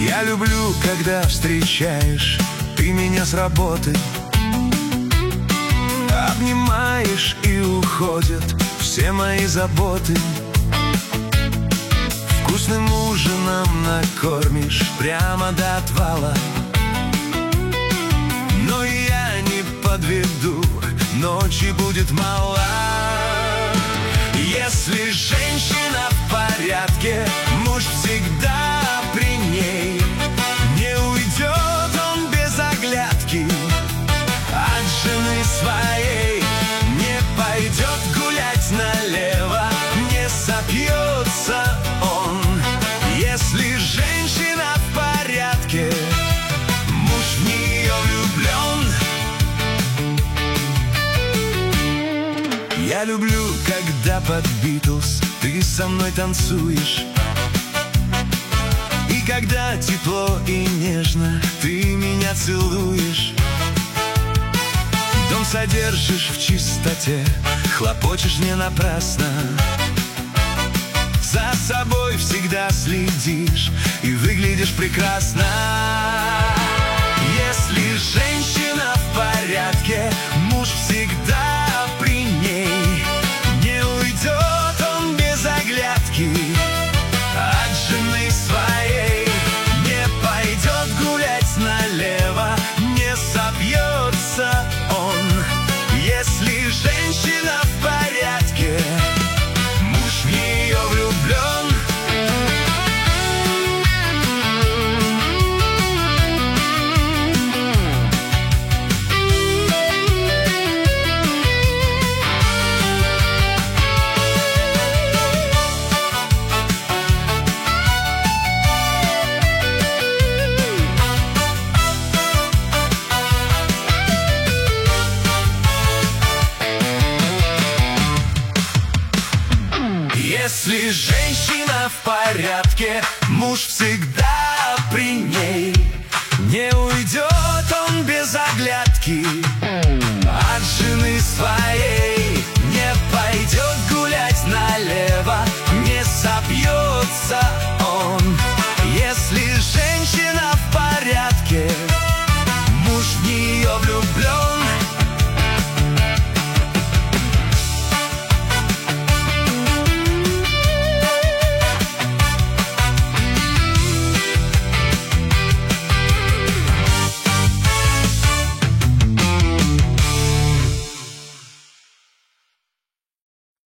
Я люблю, когда встречаешь ты меня с работы, обнимаешь и уходят все мои заботы. Вкусным ужином накормишь прямо до отвала. Но я не подведу, ночи будет мало. Если женщина в порядке, муж всегда при ней. Не уйдет он без оглядки от жены своей. Не пойдет гулять налево, не сопьется он. Если женщина в порядке, муж в нее влюблен. Я люблю, когда под Битлз ты со мной танцуешь, и когда тепло и нежно ты меня целуешь. Дом содержишь в чистоте, хлопочешь не напрасно. За собой всегда следишь и выглядишь прекрасно. Если женщина в порядке, муж всегда при ней. Не уйдет он без оглядки от жены своей. Не пойдет гулять налево, не сопьется он. Если женщина в порядке, муж в нее влюблен. Если женщина в порядке, муж всегда при ней. Не уйдет он без оглядки от жены своей. Не пойдет гулять налево, не сопьется